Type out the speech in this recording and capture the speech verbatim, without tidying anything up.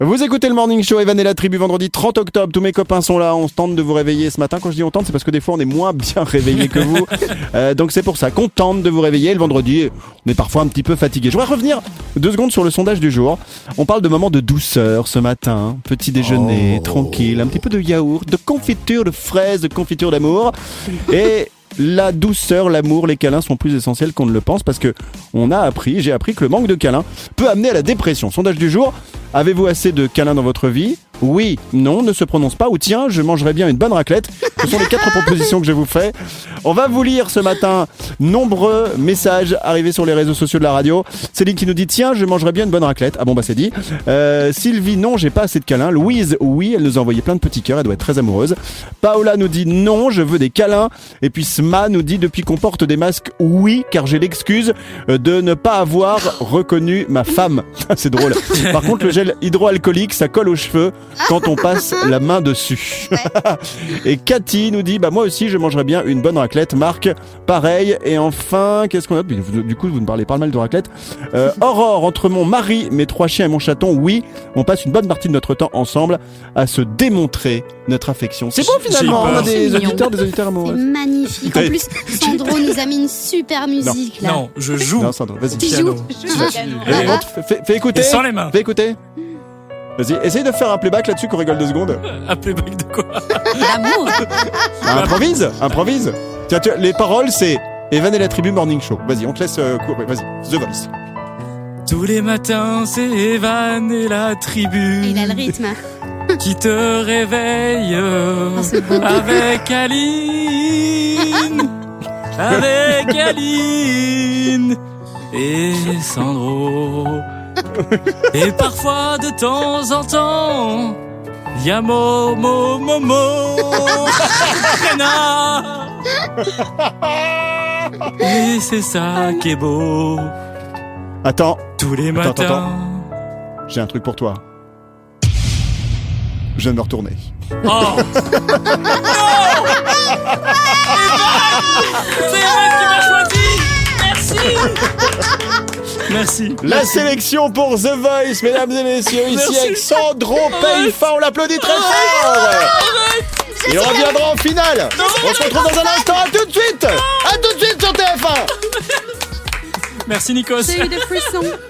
Vous écoutez le Morning Show, Evan et la tribu, vendredi trente octobre. Tous mes copains sont là, on se tente de vous réveiller ce matin. Quand je dis on tente, c'est parce que des fois on est moins bien réveillés que vous. Euh, donc c'est pour ça qu'on tente de vous réveiller. Le vendredi, on est parfois un petit peu fatigué. Je voudrais revenir deux secondes sur le sondage du jour. On parle de moments de douceur ce matin. Petit déjeuner, oh. tranquille, un petit peu de yaourt, de confiture de fraises, de confiture d'amour. Et la douceur, l'amour, les câlins sont plus essentiels qu'on ne le pense parce que on a appris, j'ai appris que le manque de câlins peut amener à la dépression. Sondage du jour, avez-vous assez de câlins dans votre vie ? Oui, non, ne se prononce pas ou tiens, je mangerais bien une bonne raclette. Ce sont les quatre propositions que je vous fais. On va vous lire ce matin nombreux messages arrivés sur les réseaux sociaux de la radio. Céline qui nous dit tiens, je mangerais bien une bonne raclette. Ah bon bah c'est dit. Euh, Sylvie non, j'ai pas assez de câlins. Louise oui, elle nous a envoyé plein de petits cœurs, elle doit être très amoureuse. Paola nous dit non, je veux des câlins. Et puis Sma nous dit depuis qu'on porte des masques oui, car j'ai l'excuse de ne pas avoir reconnu ma femme. C'est drôle. Par contre le gel hydroalcoolique ça colle aux cheveux quand on passe la main dessus. Et Cathy nous dit bah moi aussi je mangerais bien une bonne raclette. Marc pareil. Et enfin qu'est-ce qu'on a du coup vous me parlez pas mal de raclette. euh, Aurore entre mon mari, mes trois chiens et mon chaton, oui on passe une bonne partie de notre temps ensemble à se démontrer notre affection. C'est beau finalement. On a des auditeurs des auditeurs amoureux. C'est magnifique. En plus Sandro nous a mis une super musique non. là. Non je joue. Non Sandro vas-y. Tu joues. Allez, fais, fais écouter. Et sans les mains. Fais écouter. Vas-y, essaye de faire un playback là-dessus qu'on rigole deux secondes. Un playback de quoi? L'amour. Ah, improvise, improvise. Tiens, tu, les paroles c'est Evan et la tribu Morning Show. Vas-y, on te laisse euh, courir. Vas-y, The Voice. Tous les matins, c'est Evan et la tribu. Il a le rythme. Qui te réveille oh, avec Aline. Avec Aline et Sandro. Et parfois de temps en temps y'a Momo Momo Rena. Et c'est ça qui est beau. Attends. Tous les attends, matins attends, attends. J'ai un truc pour toi. Je viens de me retourner. Oh non. C'est Evan qui m'a choisi. Merci. Merci. La sélection pour The Voice, mesdames et messieurs, ici Merci. avec Sandro Payfin, on l'applaudit très fort. Il reviendra en finale. Non, on se retrouve dans un instant, à tout de suite. À tout de suite sur T F un. Merci Nikos. J'ai eu des frissons.